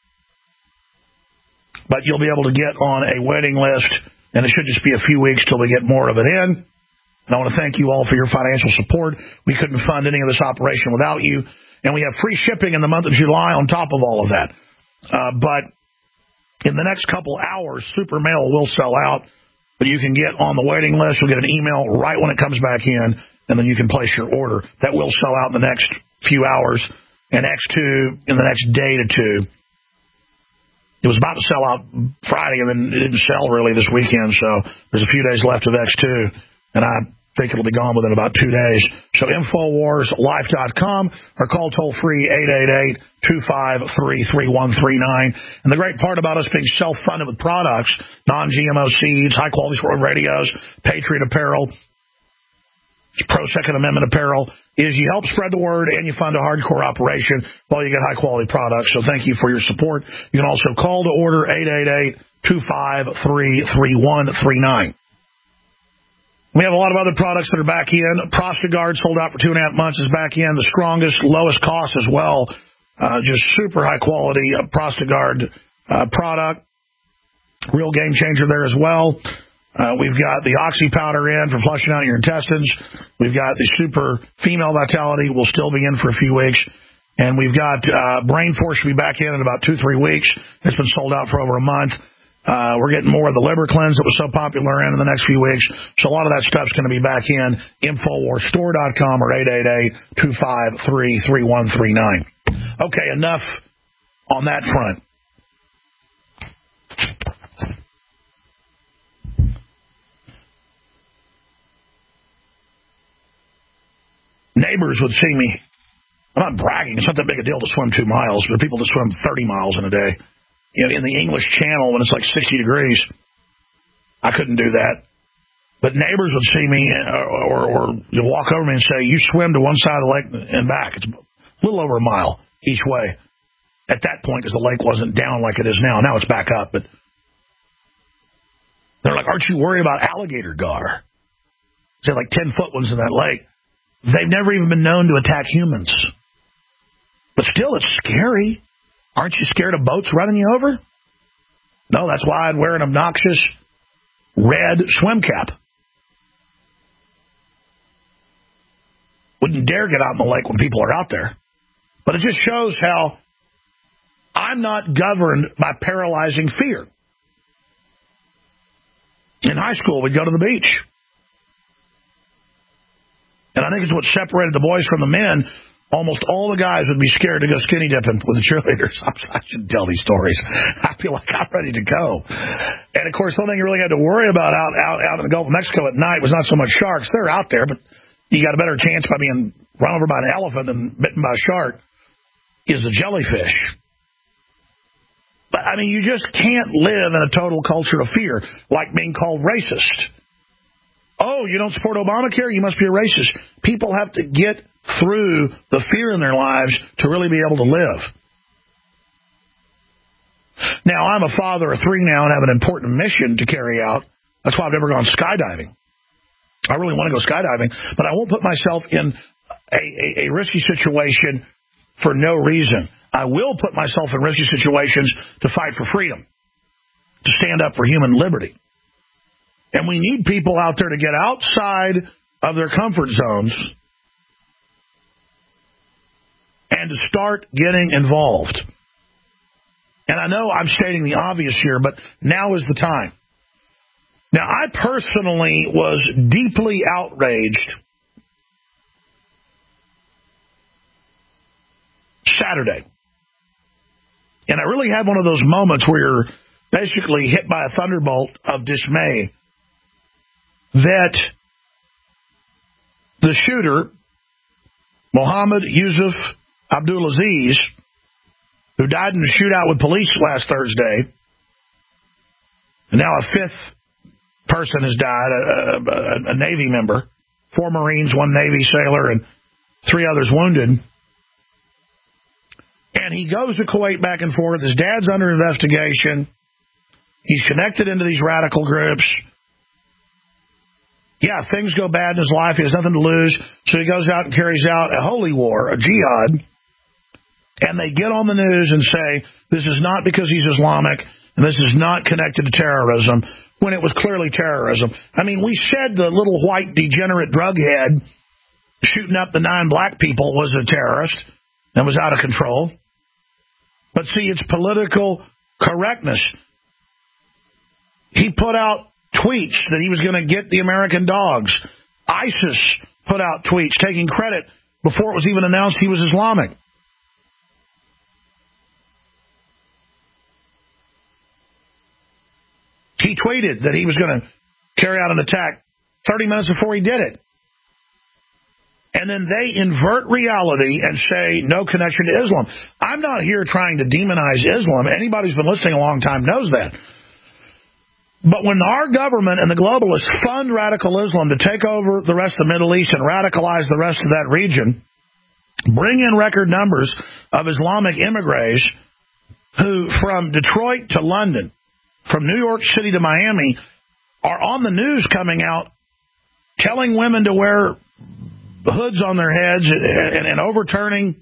But you'll be able to get on a waiting list, and it should just be a few weeks till we get more of it in. And I want to thank you all for your financial support. We couldn't fund any of this operation without you. And we have free shipping in the month of July on top of all of that. Uh, but in the next couple hours, Super Male will sell out. But you can get on the waiting list. You'll get an email right when it comes back in, and then you can place your order. That will sell out in the next few hours. And X two in the next day to two. It was about to sell out Friday, and then it didn't sell really this weekend. So there's a few days left of X two, and I think it'll be gone within about two days. So Infowars Life dot com or call toll-free eight eight eight, two five three, three one three nine. And the great part about us being self-funded with products, non-G M O seeds, high-quality sport radios, Patriot apparel, Pro-Second Amendment apparel, is you help spread the word and you fund a hardcore operation while you get high-quality products. So thank you for your support. You can also call to order eight eight eight, two five three, three one three nine. We have a lot of other products that are back in. ProstaGuard sold out for two and a half months is back in. The strongest, lowest cost as well. Uh, just super high quality uh, ProstaGuard uh, product. Real game changer there as well. Uh, we've got the Oxy powder in for flushing out your intestines. We've got the super female vitality will still be in for a few weeks. And we've got uh, Brain Force will be back in in about two, three weeks. It's been sold out for over a month. Uh, we're getting more of the liver cleanse that was so popular in, in the next few weeks. So a lot of that stuff's going to be back in. Infowars Store dot com or eight eight eight, two five three, three one three nine. Okay, enough on that front. Neighbors would see me. I'm not bragging. It's not that big a deal to swim two miles, but people that swim thirty miles in a day. You know, in the English Channel when it's like sixty degrees, I couldn't do that. But neighbors would see me or, or, or you'll walk over me and say, you swim to one side of the lake and back. It's a little over a mile each way. At that point, because the lake wasn't down like it is now. Now it's back up. But they're like, aren't you worried about alligator gar? There's like ten-foot ones in that lake. They've never even been known to attack humans. But still, it's scary. Aren't you scared of boats running you over? No, that's why I'd wear an obnoxious red swim cap. Wouldn't dare get out in the lake when people are out there. But it just shows how I'm not governed by paralyzing fear. In high school, we'd go to the beach. And I think it's what separated the boys from the men. Almost all the guys would be scared to go skinny dipping with the cheerleaders. I should tell these stories. I feel like I'm ready to go. And, of course, the only thing you really had to worry about out, out, out in the Gulf of Mexico at night was not so much sharks. They're out there, but you got a better chance by being run over by an elephant than bitten by a shark, is the jellyfish. But, I mean, you just can't live in a total culture of fear, like being called racist. Oh, you don't support Obamacare? You must be a racist. People have to get through the fear in their lives to really be able to live. Now, I'm a father of three now and have an important mission to carry out. That's why I've never gone skydiving. I really want to go skydiving, but I won't put myself in a, a, a risky situation for no reason. I will put myself in risky situations to fight for freedom, to stand up for human liberty. And we need people out there to get outside of their comfort zones and to start getting involved. And I know I'm stating the obvious here, but now is the time. Now, I personally was deeply outraged Saturday And I really had one of those moments where you're basically hit by a thunderbolt of dismay that the shooter, Mohammed Yusuf Abdulaziz, who died in a shootout with police last Thursday, and now a fifth person has died, a, a, a Navy member, four Marines, one Navy sailor, and three others wounded. And he goes to Kuwait back and forth. His dad's under investigation. He's connected into these radical groups. Yeah, things go bad in his life. He has nothing to lose. So he goes out and carries out a holy war, a jihad. And they get on the news and say, this is not because he's Islamic, and this is not connected to terrorism, when it was clearly terrorism. I mean, we said the little white degenerate drug head shooting up the nine black people was a terrorist and was out of control. But see, it's political correctness. He put out tweets that he was going to get the American dogs. ISIS put out tweets taking credit before it was even announced he was Islamic. He tweeted that he was going to carry out an attack thirty minutes before he did it. And then they invert reality and say no connection to Islam. I'm not here trying to demonize Islam. Anybody who's been listening a long time knows that. But when our government and the globalists fund radical Islam to take over the rest of the Middle East and radicalize the rest of that region, bring in record numbers of Islamic immigrants who, from Detroit to London, from New York City to Miami, are on the news coming out telling women to wear hoods on their heads and, and, and overturning,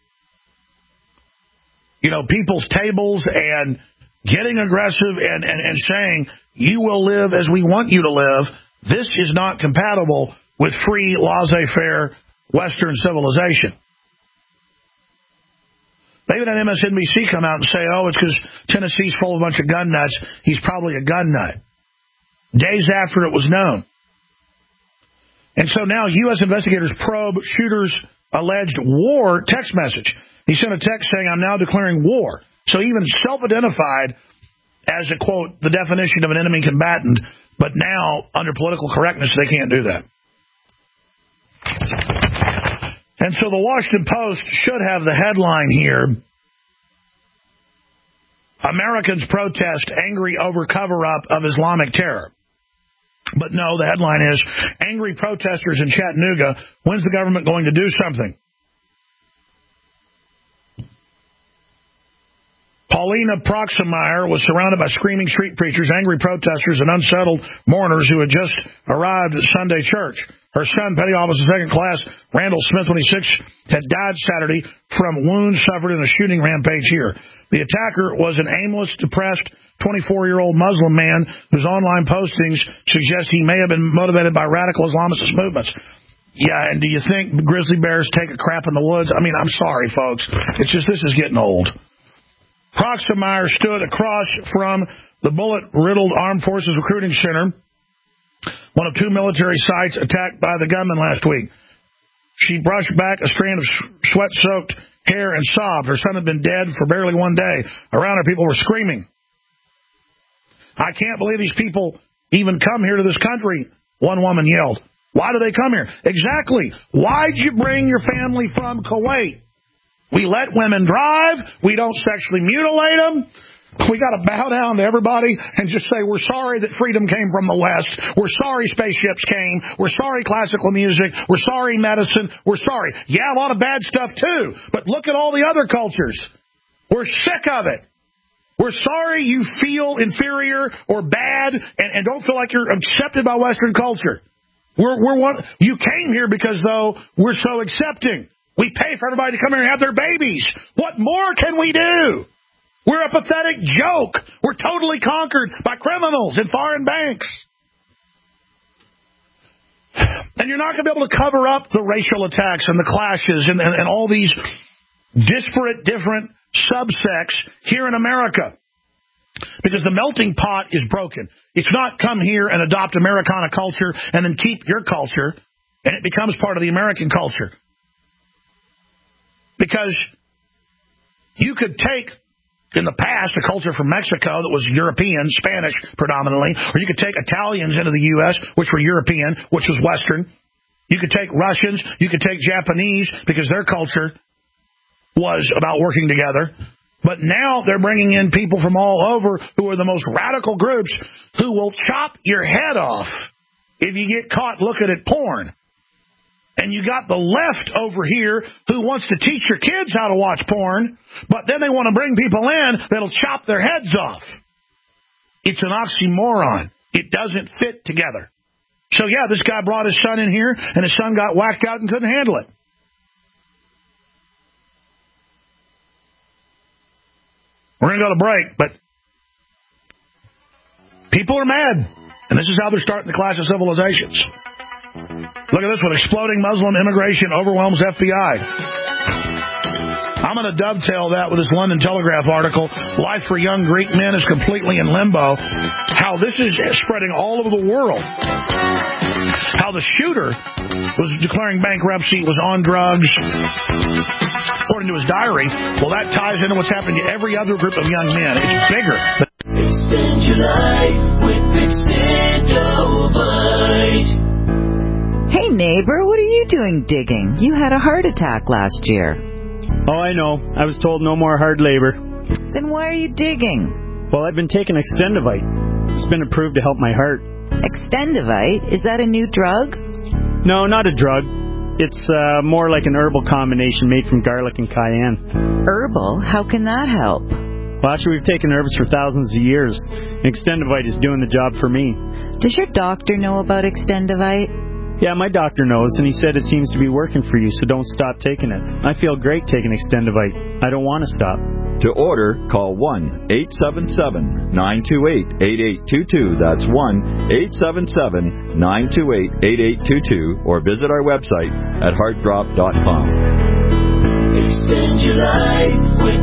you know, people's tables and getting aggressive and, and, and saying, you will live as we want you to live. This is not compatible with free, laissez-faire Western civilization. They even had M S N B C come out and say, oh, it's because Tennessee's full of a bunch of gun nuts. He's probably a gun nut. Days after it was known. And so now U S investigators probe shooter's alleged war text message. He sent a text saying, I'm now declaring war. So he even self-identified as a, quote, the definition of an enemy combatant, but now, under political correctness, they can't do that. And so the Washington Post should have the headline here, Americans protest angry over cover-up of Islamic terror. But no, the headline is, angry protesters in Chattanooga, when's the government going to do something? Paulina Proximire was surrounded by screaming street preachers, angry protesters, and unsettled mourners who had just arrived at Sunday church. Her son, petty officer second class Randall Smith, twenty-six, had died Saturday from wounds suffered in a shooting rampage here. The attacker was an aimless, depressed twenty-four-year-old Muslim man whose online postings suggest he may have been motivated by radical Islamist movements. Yeah, and do you think grizzly bears take a crap in the woods? I mean, I'm sorry, folks. It's just this is getting old. Proximire stood across from the bullet-riddled Armed Forces Recruiting Center, one of two military sites attacked by the gunman last week. She brushed back a strand of sweat-soaked hair and sobbed. Her son had been dead for barely one day. Around her, people were screaming. I can't believe these people even come here to this country, one woman yelled. Why do they come here? Exactly. Why'd you bring your family from Kuwait? We let women drive. We don't sexually mutilate them. We got to bow down to everybody and just say, we're sorry that freedom came from the West. We're sorry spaceships came. We're sorry classical music. We're sorry medicine. We're sorry. Yeah, a lot of bad stuff too. But look at all the other cultures. We're sick of it. We're sorry you feel inferior or bad and, and don't feel like you're accepted by Western culture. We're, we're one, you came here because, though, we're so accepting. We pay for everybody to come here and have their babies. What more can we do? We're a pathetic joke. We're totally conquered by criminals and foreign banks. And you're not going to be able to cover up the racial attacks and the clashes and, and, and all these disparate, different subsects here in America. Because the melting pot is broken. It's not come here and adopt Americana culture and then keep your culture, and it becomes part of the American culture. Because you could take in the past, a culture from Mexico that was European, Spanish predominantly, or you could take Italians into the U S, which were European, which was Western. You could take Russians, you could take Japanese, because their culture was about working together. But now they're bringing in people from all over who are the most radical groups who will chop your head off if you get caught looking at porn. And you got the left over here who wants to teach your kids how to watch porn, but then they want to bring people in that'll chop their heads off. It's an oxymoron. It doesn't fit together. So, yeah, this guy brought his son in here, and his son got whacked out and couldn't handle it. We're going to go to break, but people are mad, and this is how they're starting the clash of civilizations. Look at this one. Exploding Muslim immigration overwhelms F B I. I'm going to dovetail that with this London Telegraph article. Life for young Greek men is completely in limbo. How this is spreading all over the world. How the shooter was declaring bankruptcy, was on drugs, according to his diary. Well, that ties into what's happening to every other group of young men. It's bigger. Expand your life with Extendovite. Hey, neighbor, what are you doing digging? You had a heart attack last year. Oh, I know. I was told no more hard labor. Then why are you digging? Well, I've been taking Extendovite. It's been approved to help my heart. Extendovite? Is that a new drug? No, not a drug. It's uh, more like an herbal combination made from garlic and cayenne. Herbal? How can that help? Well, actually, we've taken herbs for thousands of years. Extendovite is doing the job for me. Does your doctor know about Extendovite? Yeah, my doctor knows, and he said it seems to be working for you, so don't stop taking it. I feel great taking Extendovite. I don't want to stop. To order, call one eight seven seven, nine two eight, eight eight two two. That's one eight seven seven, nine two eight, eight eight two two, or visit our website at heart drop dot com. Expand your life with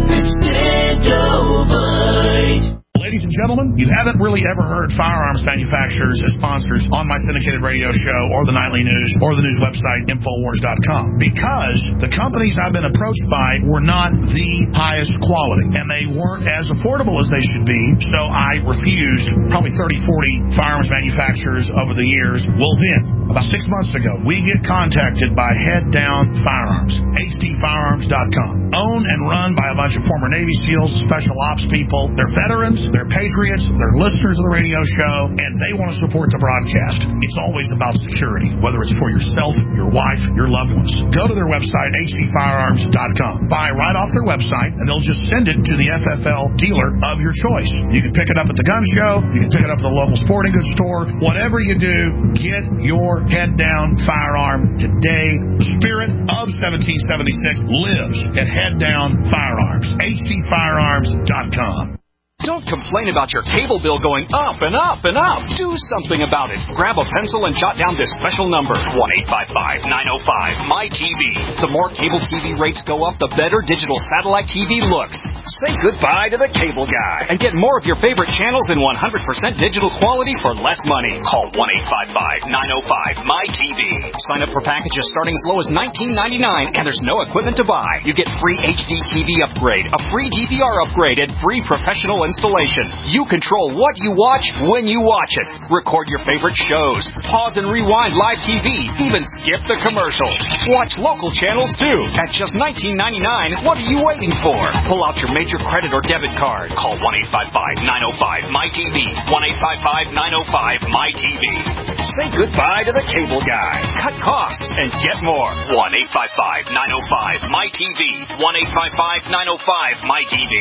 Extendovite. Ladies and gentlemen, you haven't really ever heard firearms manufacturers as sponsors on my syndicated radio show or the nightly news or the news website, Infowars dot com, because the companies I've been approached by were not the highest quality, and they weren't as affordable as they should be, so I refused probably thirty, forty firearms manufacturers over the years. Well, then, about six months ago, we get contacted by Head Down Firearms, H D firearms dot com, owned and run by a bunch of former Navy SEALs, special ops people. They're veterans. They're patriots, they're listeners of the radio show, and they want to support the broadcast. It's always about security, whether it's for yourself, your wife, your loved ones. Go to their website, H D firearms dot com. Buy right off their website, and they'll just send it to the F F L dealer of your choice. You can pick it up at the gun show, you can pick it up at the local sporting goods store. Whatever you do, get your head down firearm today. The spirit of seventeen seventy-six lives at Head Down Firearms, H D firearms dot com. Don't complain about your cable bill going up and up and up. Do something about it. Grab a pencil and jot down this special number, one eight five five, nine oh five, M Y T V. The more cable T V rates go up, the better digital satellite T V looks. Say goodbye to the cable guy and get more of your favorite channels in one hundred percent digital quality for less money. Call one eight five five, nine oh five, M Y T V. Sign up for packages starting as low as nineteen ninety-nine, and there's no equipment to buy. You get free H D T V upgrade, a free D V R upgrade, and free professional installation. You control what you watch when you watch it. Record your favorite shows. Pause and rewind live T V. Even skip the commercials. Watch local channels too. At just nineteen ninety-nine, what are you waiting for? Pull out your major credit or debit card. Call one eight five five, nine oh five, M Y T V. one eight five five, nine oh five, M Y T V. Say goodbye to the cable guy. Cut costs and get more. one eight five five, nine oh five, M Y T V. one eight five five, nine oh five, M Y T V.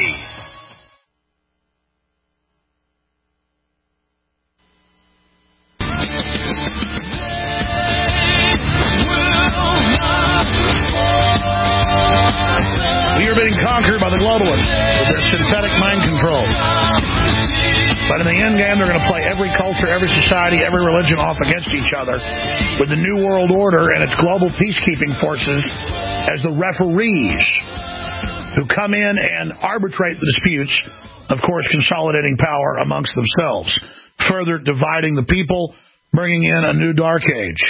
We are being conquered by the globalists with their synthetic mind control. But in the end game, they're going to play every culture, every society, every religion off against each other with the New World Order and its global peacekeeping forces as the referees who come in and arbitrate the disputes, of course, consolidating power amongst themselves, further dividing the people, bringing in a new dark age.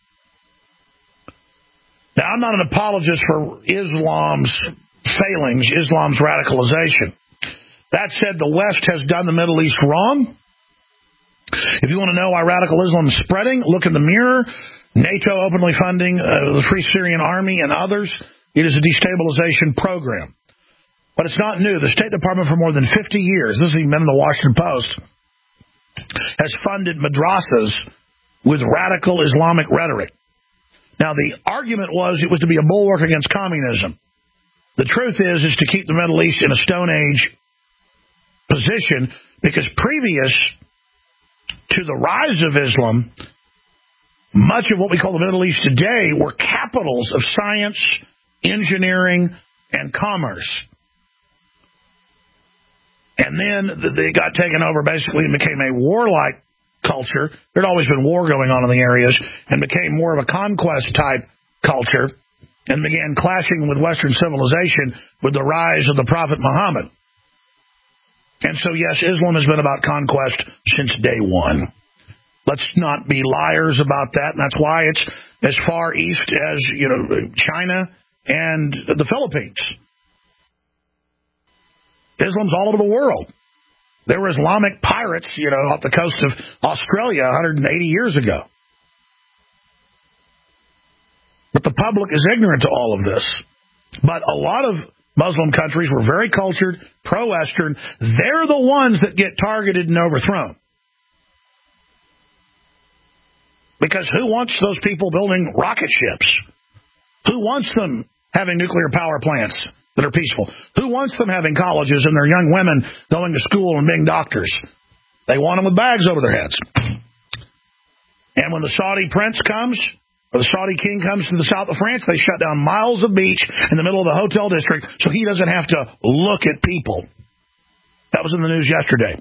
Now, I'm not an apologist for Islam's failings, Islam's radicalization. That said, the West has done the Middle East wrong. If you want to know why radical Islam is spreading, look in the mirror. NATO openly funding uh, the Free Syrian Army and others. It is a destabilization program. But it's not new. The State Department for more than fifty years, this has even been in the Washington Post, has funded madrasas with radical Islamic rhetoric. Now, the argument was it was to be a bulwark against communism. The truth is, is to keep the Middle East in a Stone Age position, because previous to the rise of Islam, much of what we call the Middle East today were capitals of science, engineering, and commerce. And then they got taken over basically and became a warlike culture. There'd always been war going on in the areas, and became more of a conquest-type culture, and began clashing with Western civilization with the rise of the Prophet Muhammad. And so, yes, Islam has been about conquest since day one. Let's not be liars about that, and that's why it's as far east as, you know, China and the Philippines. Islam's all over the world. There were Islamic pirates, you know, off the coast of Australia one hundred eighty years ago. But the public is ignorant to all of this. But a lot of Muslim countries were very cultured, pro-Western. They're the ones that get targeted and overthrown. Because who wants those people building rocket ships? Who wants them having nuclear power plants that are peaceful? Who wants them having colleges and their young women going to school and being doctors? They want them with bags over their heads. And when the Saudi prince comes, or the Saudi king comes to the south of France, they shut down miles of beach in the middle of the hotel district so he doesn't have to look at people. That was in the news yesterday.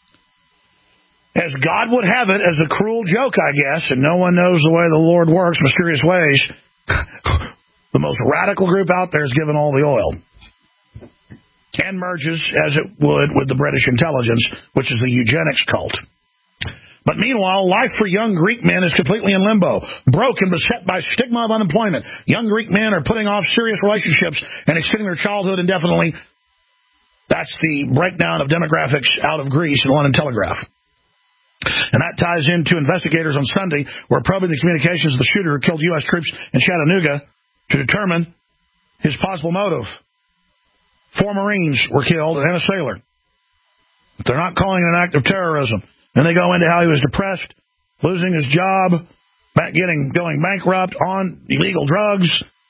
As God would have it, as a cruel joke, I guess, and no one knows the way the Lord works, mysterious ways, the most radical group out there is given all the oil. And merges, as it would, with the British intelligence, which is the eugenics cult. But meanwhile, life for young Greek men is completely in limbo, broke and beset by stigma of unemployment. Young Greek men are putting off serious relationships and extending their childhood indefinitely. That's the breakdown of demographics out of Greece in the London Telegraph. And that ties into investigators on Sunday were probing the communications of the shooter who killed U S troops in Chattanooga to determine his possible motive. Four Marines were killed and a sailor. They're not calling it an act of terrorism. And they go into how he was depressed, losing his job, back getting going bankrupt, on illegal drugs.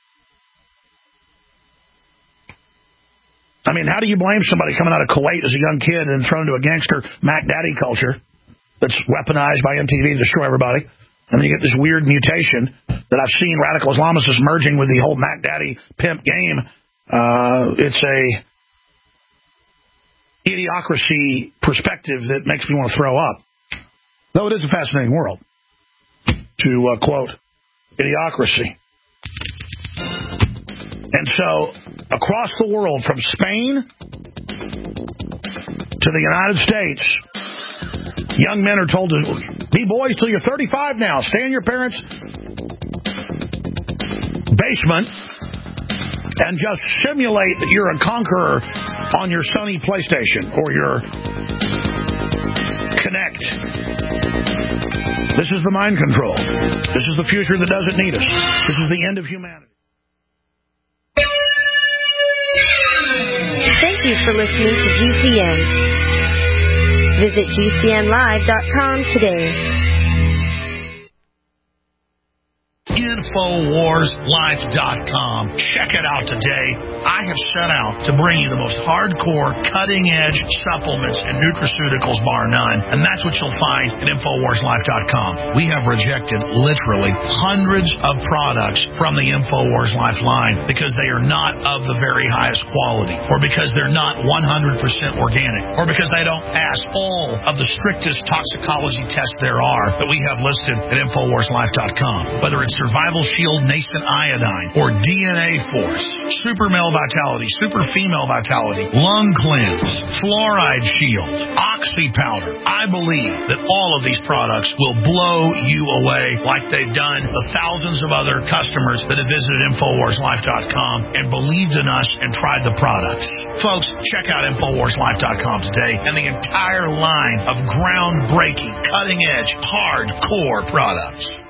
I mean, how do you blame somebody coming out of Kuwait as a young kid and thrown into a gangster Mac Daddy culture that's weaponized by M T V to destroy everybody? And then you get this weird mutation that I've seen radical Islamists merging with the whole Mac Daddy pimp game. Uh, it's a idiocracy perspective that makes me want to throw up. Though it is a fascinating world, to uh, quote Idiocracy. And so, across the world, from Spain to the United States, young men are told to be boys till you're thirty-five now. Stay in your parents' basement and just simulate that you're a conqueror on your Sony PlayStation or your Kinect. This is the mind control. This is the future that doesn't need us. This is the end of humanity. Thank you for listening to G C N. Visit G C N live dot com today. Infowars Life dot com. Check it out today. I have set out to bring you the most hardcore, cutting-edge supplements and nutraceuticals, bar none. And that's what you'll find at Infowars Life dot com. We have rejected literally hundreds of products from the Infowars Life line because they are not of the very highest quality, or because they're not one hundred percent organic, or because they don't pass all of the strictest toxicology tests there are that we have listed at Infowars Life dot com. Whether it's Survival Shield Nascent Iodine, or D N A Force, Super Male Vitality, Super Female Vitality, Lung Cleanse, Fluoride Shield, Oxy Powder. I believe that all of these products will blow you away like they've done the thousands of other customers that have visited Infowars Life dot com and believed in us and tried the products. Folks, check out Infowars Life dot com today and the entire line of groundbreaking, cutting-edge, hardcore products.